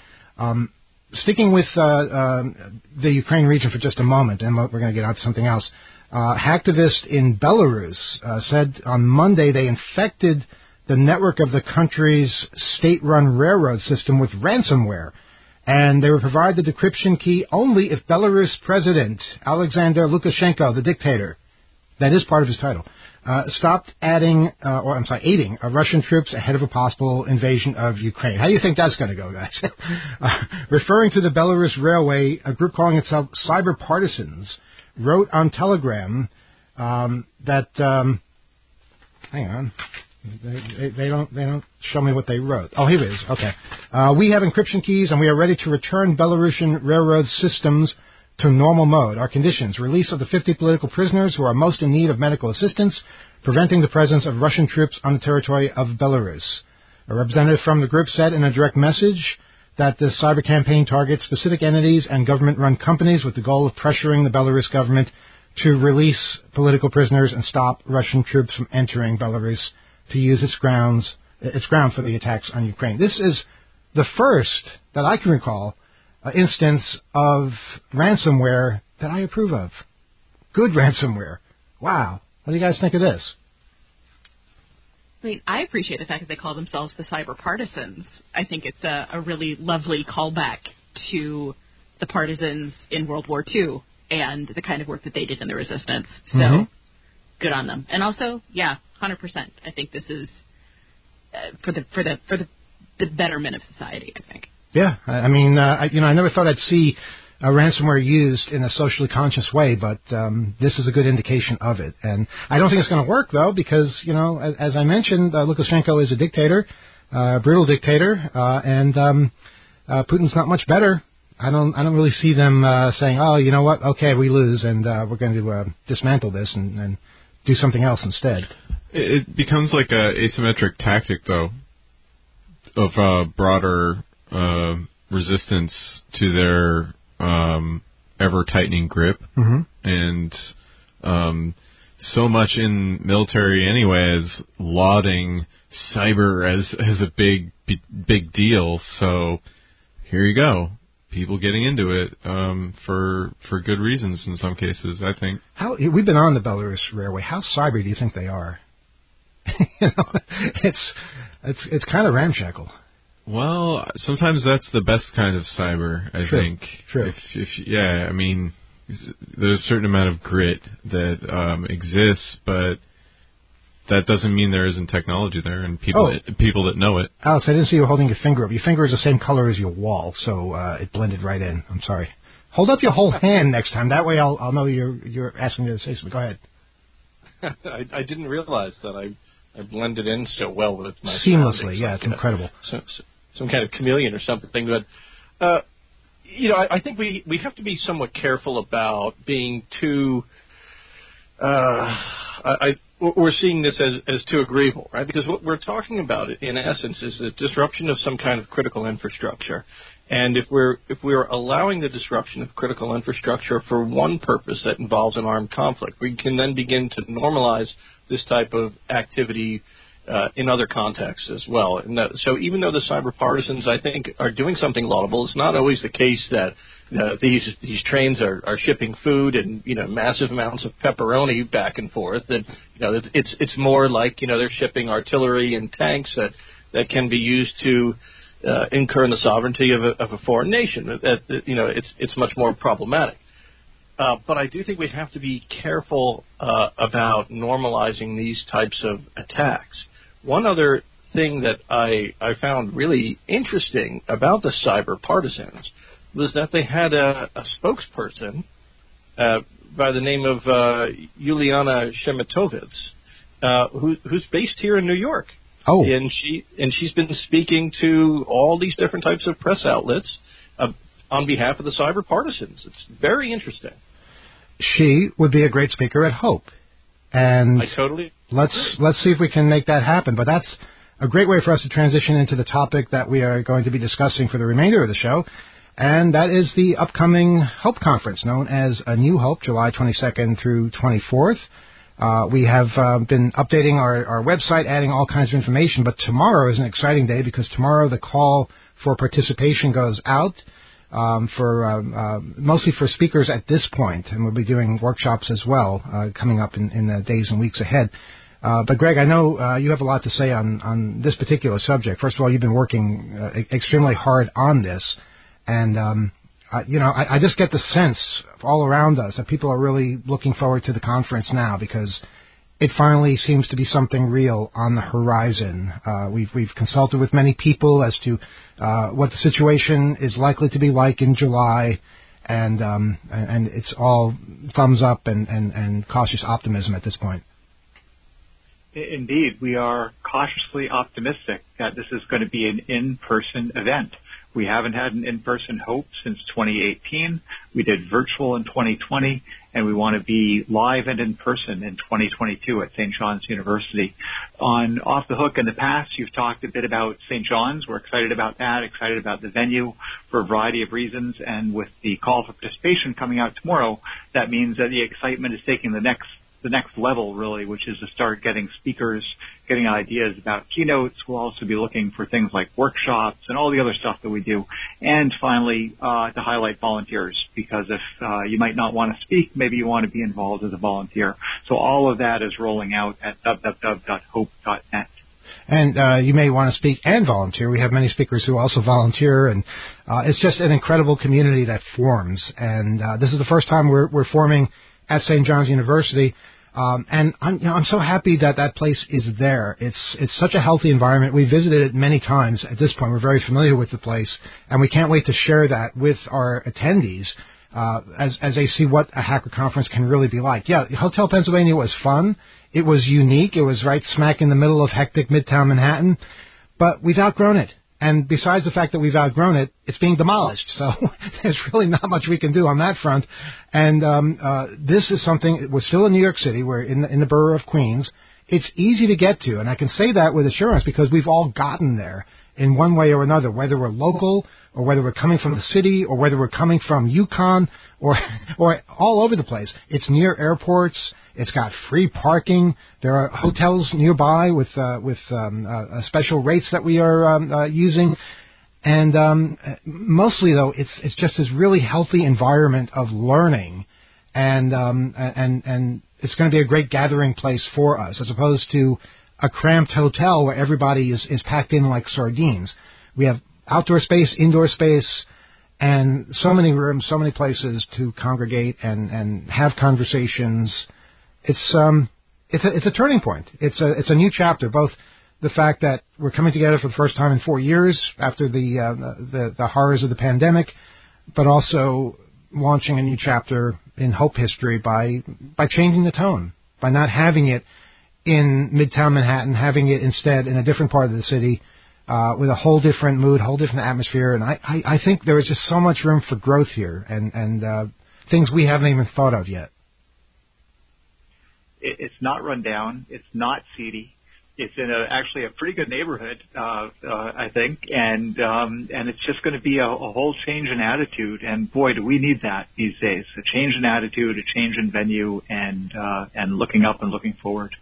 B: Um, sticking with uh, uh, the Ukraine region for just a moment, and we're going to get on to something else. Uh, hacktivists in Belarus uh, said on Monday they infected the network of the country's state-run railroad system with ransomware. And they would provide the decryption key only if Belarus President Alexander Lukashenko, the dictator, that is part of his title, uh, stopped adding, uh, or I'm sorry, aiding uh, Russian troops ahead of a possible invasion of Ukraine. How do you think that's going to go, guys? uh, referring to the Belarus Railway, a group calling itself Cyber Partisans wrote on Telegram um, that, um, hang on. They, they, they don't. They don't show me what they wrote. Oh, here it is. Okay. Uh, we have encryption keys, and we are ready to return Belarusian railroad systems to normal mode. Our conditions: release of the fifty political prisoners who are most in need of medical assistance, preventing the presence of Russian troops on the territory of Belarus. A representative from the group said in a direct message that the cyber campaign targets specific entities and government-run companies with the goal of pressuring the Belarus government to release political prisoners and stop Russian troops from entering Belarus to use its grounds, its ground for the attacks on Ukraine. This is the first that I can recall uh, instance of ransomware that I approve of. Good ransomware. Wow. What do you guys think of this?
H: I mean, I appreciate the fact that they call themselves the Cyber Partisans. I think it's a, a really lovely callback to the partisans in World War Two and the kind of work that they did in the resistance. So, mm-hmm. Good on them. And also, yeah, one hundred percent. I think this is uh, for the for the for the, the betterment of society, I think.
B: Yeah, I mean, uh, I, you know, I never thought I'd see uh, ransomware used in a socially conscious way, but um, this is a good indication of it. And I don't think it's going to work, though, because, you know, as, as I mentioned, uh, Lukashenko is a dictator, a uh, brutal dictator, uh, and um, uh, Putin's not much better. I don't I don't really see them uh, saying, oh, you know what, okay, we lose, and uh, we're going to uh, dismantle this and, and do something else instead.
D: It becomes like a asymmetric tactic, though, of uh, broader uh, resistance to their um, ever-tightening grip.
B: Mm-hmm.
D: And um, so much in military anyway is lauding cyber as, as a big, big deal. So here you go. People getting into it um, for for good reasons in some cases, I think.
B: How we've been on the Belarus Railway. How cyber do you think they are? you know, it's it's it's kind of ramshackle.
D: Well, sometimes that's the best kind of cyber, I
B: True.
D: think.
B: True.
D: If, if yeah, I mean, there's a certain amount of grit that um, exists, but that doesn't mean there isn't technology there and people
B: Oh.
D: that, people that know it.
B: Alex, I didn't see you holding your finger up. Your finger is the same color as your wall, so uh, it blended right in. I'm sorry. Hold up your whole hand next time. That way I'll I'll know you're you're asking me to say something. Go ahead.
G: I, I didn't realize that I, I blended in so well with my
B: Seamlessly, yeah, it's incredible.
G: So, so, some kind of chameleon or something. But, uh, you know, I, I think we, we have to be somewhat careful about being too, uh, I, I, we're seeing this as, as too agreeable, right? Because what we're talking about, in essence, is the disruption of some kind of critical infrastructure. And if we're if we're allowing the disruption of critical infrastructure for one purpose that involves an armed conflict, we can then begin to normalize this type of activity uh, in other contexts as well. And that, so even though the cyber partisans, I think, are doing something laudable, it's not always the case that uh, these these trains are, are shipping food and you know massive amounts of pepperoni back and forth. That you know it's it's, it's more like you know they're shipping artillery and tanks that that can be used to Uh, incur in the sovereignty of a, of a foreign nation. That, that, you know, it's it's much more problematic. Uh, but I do think we have to be careful uh, about normalizing these types of attacks. One other thing that I I found really interesting about the cyber partisans was that they had a, a spokesperson uh, by the name of uh, Yuliana Shemitovitz, uh, who, who's based here in New York.
B: Oh,
G: and she and she's been speaking to all these different types of press outlets uh, on behalf of the cyber partisans. It's very interesting.
B: She would be a great speaker at Hope, and
G: I totally
B: let's let's see if we can make that happen. But that's a great way for us to transition into the topic that we are going to be discussing for the remainder of the show, and that is the upcoming Hope Conference, known as A New Hope, July twenty-second through twenty-fourth. Uh, we have uh, been updating our, our website, adding all kinds of information, but tomorrow is an exciting day because tomorrow the call for participation goes out um, for um, uh, mostly for speakers at this point, and we'll be doing workshops as well uh, coming up in, in the days and weeks ahead. Uh, but Greg, I know uh, you have a lot to say on, on this particular subject. First of all, you've been working uh, extremely hard on this, and um, Uh, you know, I, I just get the sense all around us that people are really looking forward to the conference now because it finally seems to be something real on the horizon. Uh, we've we've consulted with many people as to uh, what the situation is likely to be like in July, and um, and, and it's all thumbs up and, and, and cautious optimism at this point.
F: Indeed, we are cautiously optimistic that this is going to be an in-person event. We haven't had an in-person Hope since twenty eighteen. We did virtual in twenty twenty, and we want to be live and in person in twenty twenty-two at Saint John's University. On Off the Hook in the past, you've talked a bit about Saint John's. We're excited about that, excited about the venue for a variety of reasons, and with the call for participation coming out tomorrow, that means that the excitement is taking the next the next level, really, which is to start getting speakers, getting ideas about keynotes. We'll also be looking for things like workshops and all the other stuff that we do. And finally, uh, to highlight volunteers, because if uh, you might not want to speak, maybe you want to be involved as a volunteer. So all of that is rolling out at w w w dot hope dot net.
B: And uh, you may want to speak and volunteer. We have many speakers who also volunteer, and uh, it's just an incredible community that forms. And uh, this is the first time we're, we're forming at Saint John's University. Um, and I'm, you know, I'm so happy that that place is there. It's it's such a healthy environment. We visited it many times at this point. We're very familiar with the place, and we can't wait to share that with our attendees uh, as as they see what a hacker conference can really be like. Yeah, Hotel Pennsylvania was fun. It was unique. It was right smack in the middle of hectic Midtown Manhattan, but we've outgrown it. And besides the fact that we've outgrown it, it's being demolished. So there's really not much we can do on that front. And um, uh, this is something, we're still in New York City. We're in the, in the borough of Queens. It's easy to get to, and I can say that with assurance because we've all gotten there in one way or another, whether we're local or whether we're coming from the city or whether we're coming from Yukon or or all over the place. It's near airports. It's got free parking. There are hotels nearby with uh, with um, uh, special rates that we are um, uh, using. And um, mostly, though, it's it's just this really healthy environment of learning, and um, and and it's going to be a great gathering place for us, as opposed to a cramped hotel where everybody is, is packed in like sardines. We have outdoor space, indoor space, and so many rooms, so many places to congregate and, and have conversations. It's um it's a it's a turning point. It's a it's a new chapter. Both the fact that we're coming together for the first time in four years after the uh, the, the horrors of the pandemic, but also launching a new chapter in Hope history by by changing the tone, by not having it in Midtown Manhattan, having it instead in a different part of the city uh, with a whole different mood, whole different atmosphere. And I, I, I think there is just so much room for growth here and, and uh, things we haven't even thought of yet.
F: It's not run down. It's not seedy. It's in a, actually a pretty good neighborhood, uh, uh, I think, and um, and it's just going to be a, a whole change in attitude. And boy, do we need that these days: a change in attitude, a change in venue, and uh, and looking up and looking forward.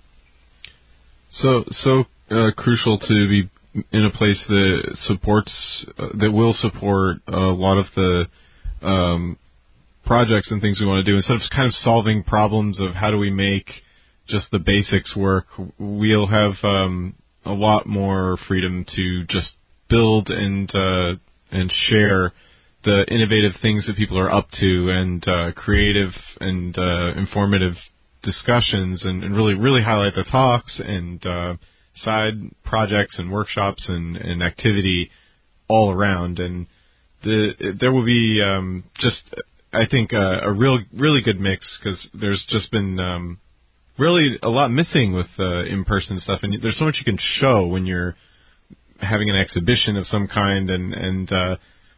D: So so uh, crucial to be in a place that supports uh, that will support a lot of the um, projects and things we want to do, instead of kind of solving problems of how do we make just the basics work. We'll have um, a lot more freedom to just build and uh, and share the innovative things that people are up to, and uh, creative and uh, informative discussions, and, and really really highlight the talks and uh, side projects and workshops and, and activity all around. And the there will be um, just I think uh, a real really good mix, because there's just been um, really a lot missing with uh, in-person stuff, and there's so much you can show when you're having an exhibition of some kind, and and uh,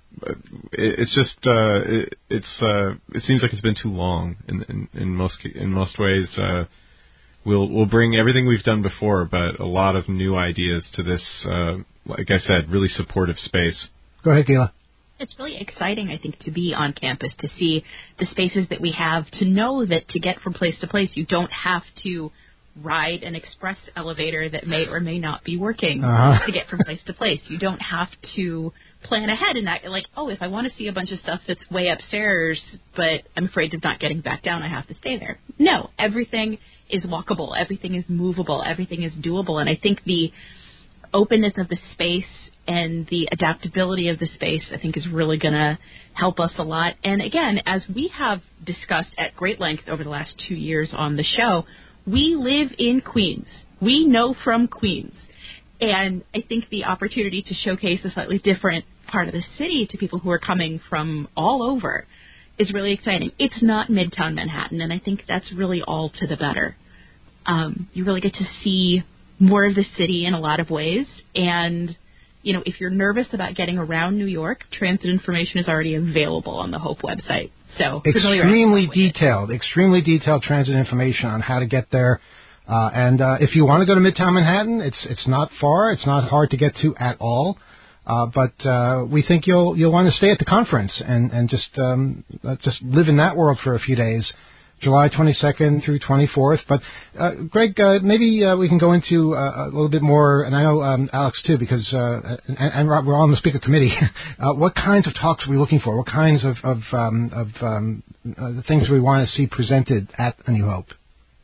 D: it, it's just uh, it, it's uh, it seems like it's been too long in in, in most in most ways. Uh, we'll we'll bring everything we've done before, but a lot of new ideas to this. Uh, like I said, really supportive space.
B: Go ahead, Gayla.
H: It's really exciting, I think, to be on campus, to see the spaces that we have, to know that to get from place to place, you don't have to ride an express elevator that may or may not be working uh-huh. to get from place to place. You don't have to plan ahead and act like, oh, if I want to see a bunch of stuff that's way upstairs, but I'm afraid of not getting back down, I have to stay there. No, everything is walkable. Everything is movable. Everything is doable. And I think the openness of the space and the adaptability of the space, I think, is really going to help us a lot. And again, as we have discussed at great length over the last two years on the show, we live in Queens. We know from Queens. And I think the opportunity to showcase a slightly different part of the city to people who are coming from all over is really exciting. It's not Midtown Manhattan, and I think that's really all to the better. Um, you really get to see more of the city in a lot of ways, and you know, if you're nervous about getting around New York, transit information is already available on the Hope website. So
B: extremely detailed, extremely detailed transit information on how to get there. Uh, and uh, if you want to go to Midtown Manhattan, it's it's not far, it's not hard to get to at all. Uh, but uh, we think you'll you'll want to stay at the conference and and just um, uh, just live in that world for a few days. July twenty-second through twenty-fourth. But, uh, Greg, uh, maybe uh, we can go into uh, a little bit more, and I know um, Alex, too, because uh, and, and we're on the speaker committee. uh, what kinds of talks are we looking for? What kinds of, of, um, of um, uh, the things we want to see presented at A New Hope?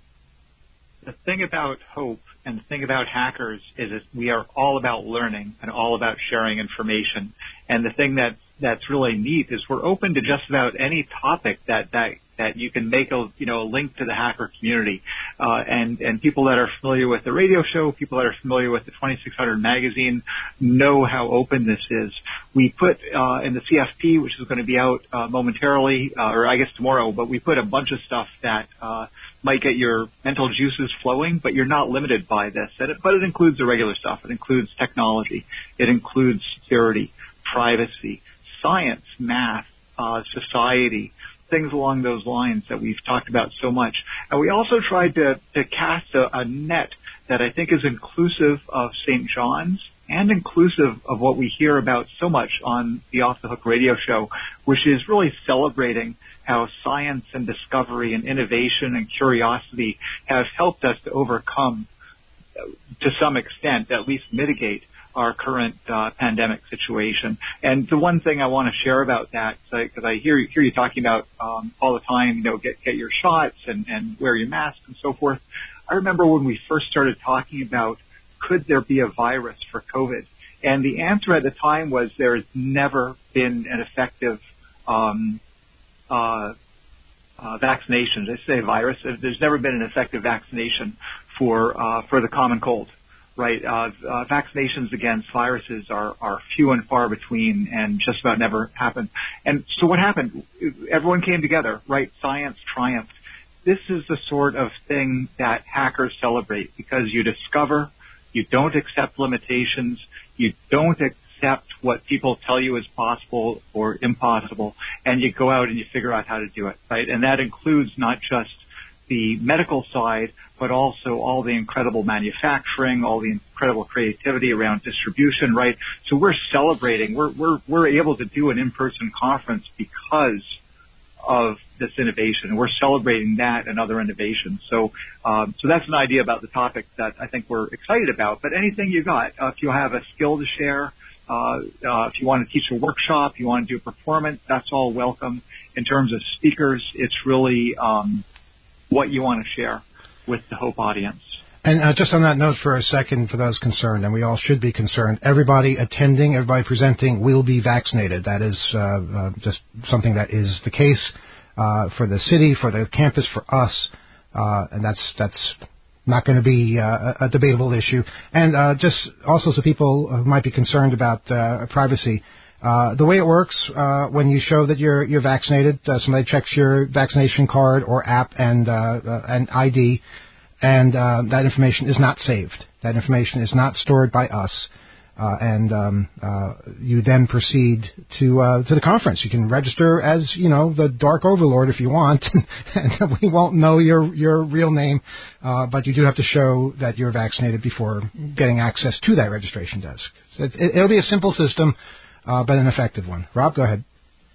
F: The thing about Hope and the thing about hackers is that we are all about learning and all about sharing information. And the thing that that's really neat is we're open to just about any topic that, that that you can make a you know a link to the hacker community, uh, and and people that are familiar with the radio show, people that are familiar with the twenty-six hundred magazine, know how open this is. We put uh, in the C F P, which is going to be out uh, momentarily, uh, or I guess tomorrow, but we put a bunch of stuff that uh, might get your mental juices flowing, but you're not limited by this. And it, but it includes the regular stuff. It includes technology. It includes security, privacy, science, math, uh, society, things along those lines that we've talked about so much. And we also tried to, to cast a, a net that I think is inclusive of Saint John's and inclusive of what we hear about so much on the Off the Hook radio show, which is really celebrating how science and discovery and innovation and curiosity have helped us to overcome, to some extent, at least mitigate our current uh, pandemic situation. And the one thing I want to share about that, because I, I hear, hear you talking about um, all the time, you know, get, get your shots and, and wear your mask and so forth. I remember when we first started talking about, could there be a virus for COVID? And the answer at the time was there has never been an effective um, uh, uh, vaccination. They say virus. There's never been an effective vaccination for uh, for the common cold, right? Uh, uh, vaccinations against viruses are, are few and far between and just about never happen. And so what happened? Everyone came together, right? Science triumphed. This is the sort of thing that hackers celebrate because you discover, you don't accept limitations, you don't accept what people tell you is possible or impossible, and you go out and you figure out how to do it, right? And that includes not just the medical side, but also all the incredible manufacturing, all the incredible creativity around distribution, right? So we're celebrating, we're, we're, we're able to do an in-person conference because of this innovation. We're celebrating that and other innovations. So, um, so that's an idea about the topic that I think we're excited about. But anything you got, uh, if you have a skill to share, uh, uh, if you want to teach a workshop, you want to do a performance, that's all welcome. In terms of speakers, it's really um, what you want to share with the Hope audience.
B: And uh, just on that note for a second, for those concerned, and we all should be concerned, everybody attending, everybody presenting will be vaccinated. That is uh, uh, just something that is the case uh, for the city, for the campus, for us, uh, and that's that's not going to be uh, a debatable issue. And uh, just also so people who might be concerned about uh, privacy, uh, the way it works uh, when you show that you're you're vaccinated, uh, somebody checks your vaccination card or app and uh, uh, and I D. And uh, that information is not saved. That information is not stored by us. Uh, and um, uh, you then proceed to uh, to the conference. You can register as, you know, the Dark Overlord if you want, and we won't know your your real name, uh, but you do have to show that you're vaccinated before getting access to that registration desk. So it, it'll be a simple system, uh, but an effective one. Rob, go ahead.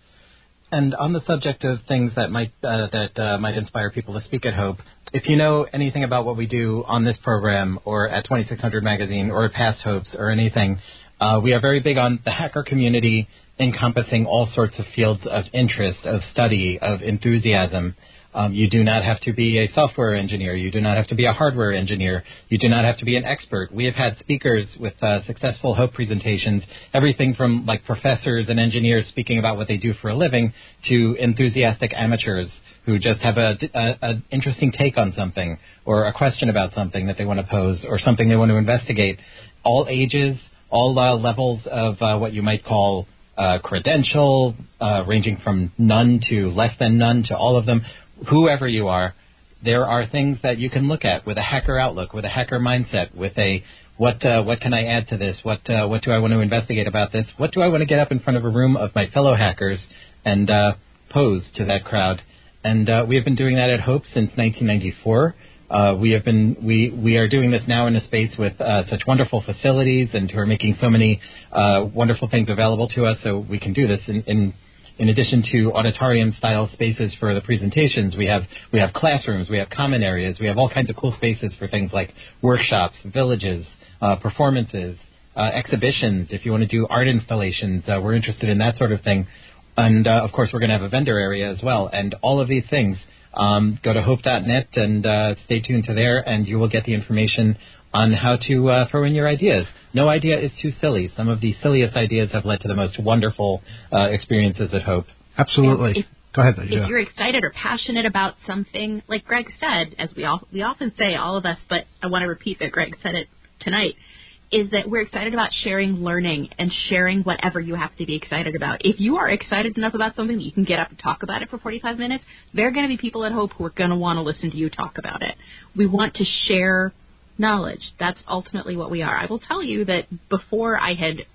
E: And on the subject of things that might uh, that uh, might inspire people to speak at Hope, if you know anything about what we do on this program or at twenty-six hundred Magazine or at Past Hopes or anything, uh, we are very big on the hacker community encompassing all sorts of fields of interest, of study, of enthusiasm. Um, you do not have to be a software engineer. You do not have to be a hardware engineer. You do not have to be an expert. We have had speakers with uh, successful Hope presentations, everything from like professors and engineers speaking about what they do for a living to enthusiastic amateurs who just have a, a, a interesting take on something or a question about something that they want to pose or something they want to investigate. All ages, all uh, levels of uh, what you might call uh, credential, uh, ranging from none to less than none to all of them. Whoever you are, there are things that you can look at with a hacker outlook, with a hacker mindset, with a what uh, what can I add to this? What uh, what do I want to investigate about this? What do I want to get up in front of a room of my fellow hackers and uh, pose to that crowd? And uh, we have been doing that at Hope since nineteen ninety-four. Uh, we have been we we are doing this now in a space with uh, such wonderful facilities and who are making so many uh, wonderful things available to us, so we can do this in. in In addition to auditorium-style spaces for the presentations, we have we have classrooms, we have common areas, we have all kinds of cool spaces for things like workshops, villages, uh, performances, uh, exhibitions. If you want to do art installations, uh, we're interested in that sort of thing. And, uh, of course, we're going to have a vendor area as well. And all of these things, um, go to hope dot net and uh, stay tuned to there, and you will get the information on how to uh, throw in your ideas. No idea is too silly. Some of the silliest ideas have led to the most wonderful uh, experiences at Hope.
B: Absolutely.
H: If,
B: Go ahead.
H: If
B: yeah.
H: you're excited or passionate about something, like Greg said, as we all we often say, all of us, but I want to repeat that Greg said it tonight, is that we're excited about sharing learning and sharing whatever you have to be excited about. If you are excited enough about something that you can get up and talk about it for forty-five minutes, there are going to be people at Hope who are going to want to listen to you talk about it. We want to share knowledge. That's ultimately what we are. I will tell you that before I had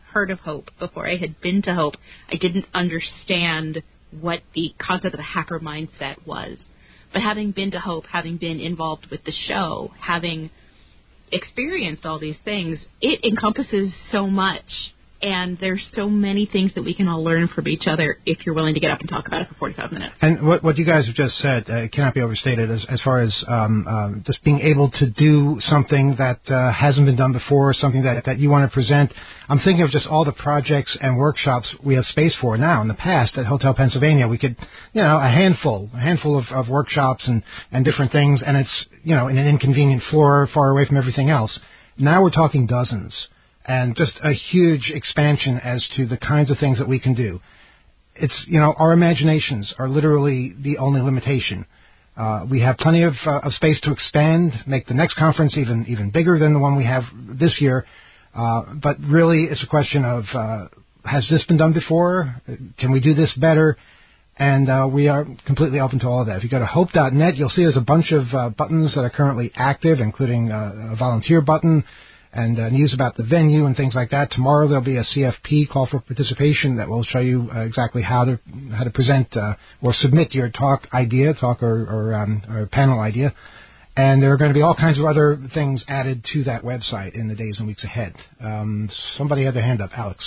H: heard of Hope, before I had been to Hope, I didn't understand what the concept of the hacker mindset was. But having been to Hope, having been involved with the show, having experienced all these things, it encompasses so much. And there's so many things that we can all learn from each other if you're willing to get up and talk about it for forty-five minutes.
B: And what, what you guys have just said uh, cannot be overstated as, as far as um, uh, just being able to do something that uh, hasn't been done before, something that, that you want to present. I'm thinking of just all the projects and workshops we have space for now. In the past, at Hotel Pennsylvania, we could, you know, a handful, a handful of, of workshops and, and different things, and it's, you know, in an inconvenient floor far away from everything else. Now we're talking dozens. And just a huge expansion as to the kinds of things that we can do. It's, you know, our imaginations are literally the only limitation. Uh, we have plenty of, uh, of space to expand, make the next conference even even bigger than the one we have this year. Uh, but really, it's a question of, uh, has this been done before? Can we do this better? And uh, we are completely open to all of that. If you go to hope dot net, you'll see there's a bunch of uh, buttons that are currently active, including uh, a volunteer button, and uh, news about the venue and things like that. Tomorrow there'll be a C F P, call for participation, that will show you uh, exactly how to how to present uh, or submit your talk idea, talk or, or, um, or panel idea. And there are going to be all kinds of other things added to that website in the days and weeks ahead. Um, somebody had their hand up. Alex.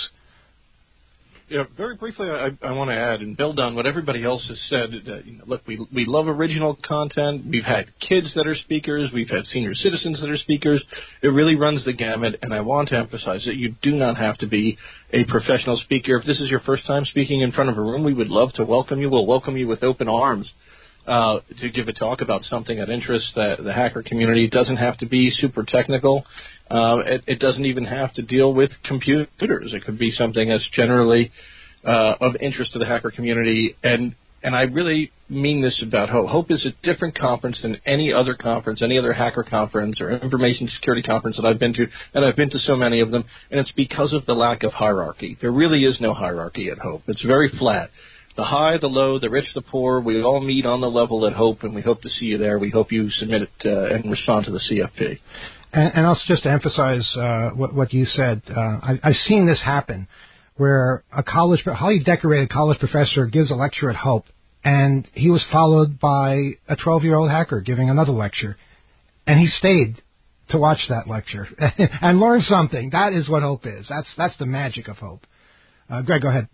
G: Yeah, very briefly, I, I want to add and build on what everybody else has said. Uh, you know, look, we we love original content. We've had kids that are speakers. We've had senior citizens that are speakers. It really runs the gamut, and I want to emphasize that you do not have to be a professional speaker. If this is your first time speaking in front of a room, we would love to welcome you. We'll welcome you with open arms uh, to give a talk about something that interests the, the hacker community. It doesn't have to be super technical. Uh, it, it doesn't even have to deal with computers. It could be something that's generally uh, of interest to the hacker community. And and I really mean this about Hope. Hope is a different conference than any other conference, any other hacker conference or information security conference that I've been to, and I've been to so many of them, and it's because of the lack of hierarchy. There really is no hierarchy at Hope. It's very flat. The high, the low, the rich, the poor, we all meet on the level at Hope, and we hope to see you there. We hope you submit it uh, and respond to the C F P.
B: And, and also just to emphasize uh, what, what you said, uh, I, I've seen this happen where a college, a highly decorated college professor gives a lecture at Hope, and he was followed by a twelve-year-old hacker giving another lecture, and he stayed to watch that lecture and learn something. That is what Hope is. That's that's the magic of Hope. Uh, Greg, go ahead.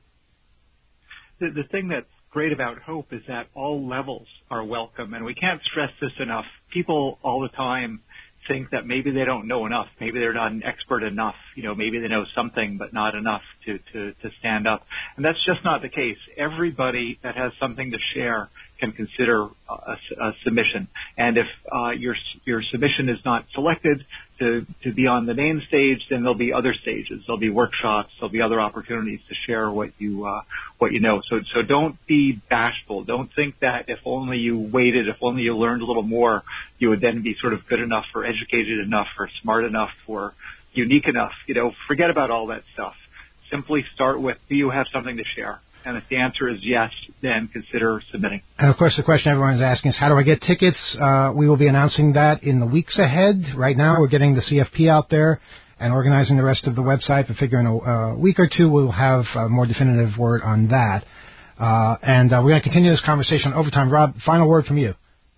F: The, the thing that's great about Hope is that all levels are welcome, and we can't stress this enough. People all the time think that maybe they don't know enough, maybe they're not an expert enough, you know, maybe they know something but not enough to, to, to stand up. And that's just not the case. Everybody that has something to share can consider a, a submission. And if uh, your your submission is not selected to, to be on the main stage, then there'll be other stages. There'll be workshops. There'll be other opportunities to share what you uh, what you know. So so don't be bashful. Don't think that if only you waited, if only you learned a little more, you would then be sort of good enough or educated enough or smart enough or unique enough. You know, forget about all that stuff. Simply start with, do you have something to share? And if the answer is yes, then consider submitting.
B: And, of course, the question everyone is asking is, how do I get tickets? Uh, we will be announcing that in the weeks ahead. Right now, we're getting the C F P out there and organizing the rest of the website. But figure in a uh, week or two, we'll have a more definitive word on that. Uh, and uh, we're going to continue this conversation on overtime. Rob, final word from you.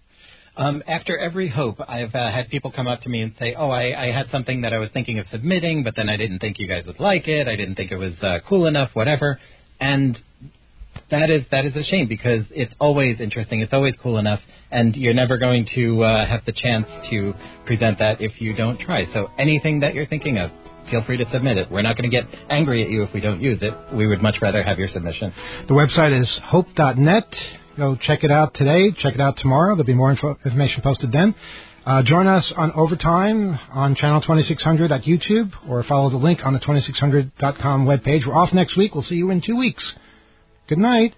E: Um, after every Hope, I've uh, had people come up to me and say, oh, I, I had something that I was thinking of submitting, but then I didn't think you guys would like it. I didn't think it was uh, cool enough, whatever. And that is that is a shame, because it's always interesting, it's always cool enough, and you're never going to uh, have the chance to present that if you don't try. So anything that you're thinking of, feel free to submit it. We're not going to get angry at you if we don't use it. We would much rather have your submission.
B: The website is hope dot net. Go check it out today. Check it out tomorrow. There'll be more info, information posted then. Uh, join us on Overtime on Channel twenty-six hundred at YouTube, or follow the link on the twenty-six hundred dot com webpage. We're off next week. We'll see you in two weeks. Good night.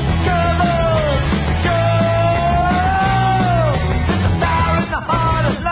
C: Heart of love.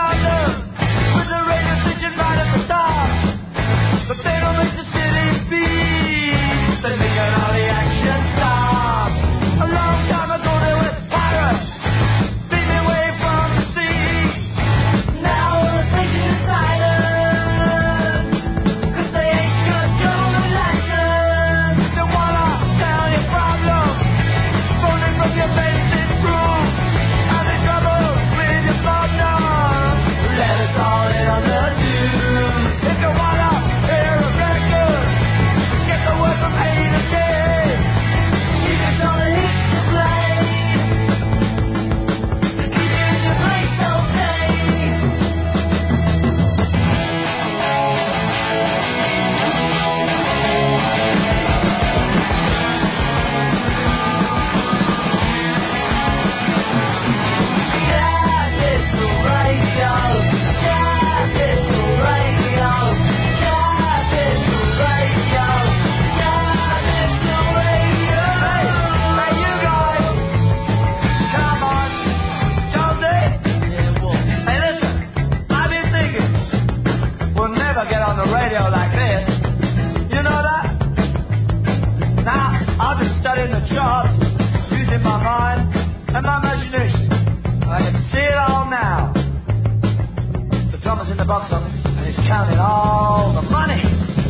C: bucks on it, and he's counting all the money.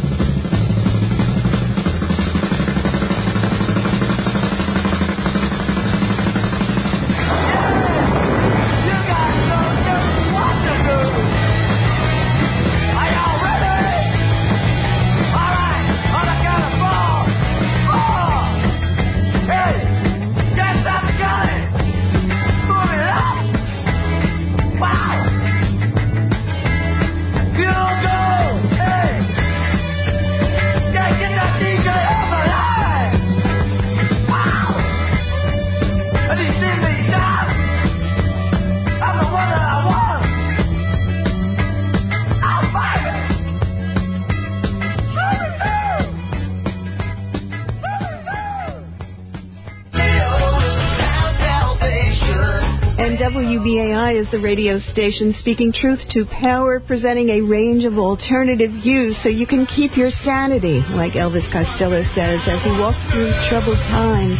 I: W B A I is the radio station speaking truth to power, presenting a range of alternative views so you can keep your sanity, like Elvis Costello says as he walks through troubled times.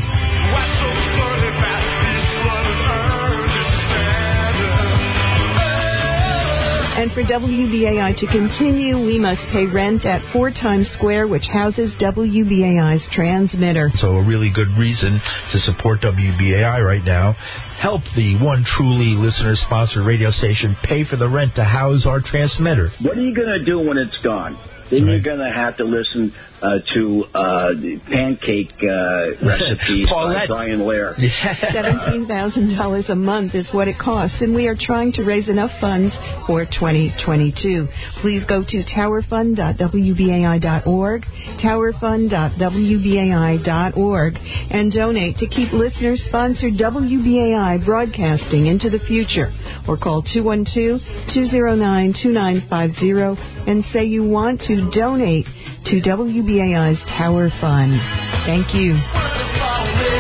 I: And for W B A I to continue, we must pay rent at four Times Square, which houses W B A I's transmitter.
J: So a really good reason to support W B A I right now. Help the one truly listener-sponsored radio station pay for the rent to house our transmitter.
K: What are you going to do when it's gone? Then right. You're going to have to listen uh, to uh, pancake uh, recipes by Brian Lair.
I: seventeen thousand dollars a month is what it costs, and we are trying to raise enough funds for twenty twenty-two. Please go to tower fund dot w b a i dot org, tower fund dot w b a i dot org, and donate to keep listener-sponsored W B A I broadcasting into the future. Or call two one two, two zero nine, two nine five zero and say you want to donate to W B A I's Tower Fund. Thank you.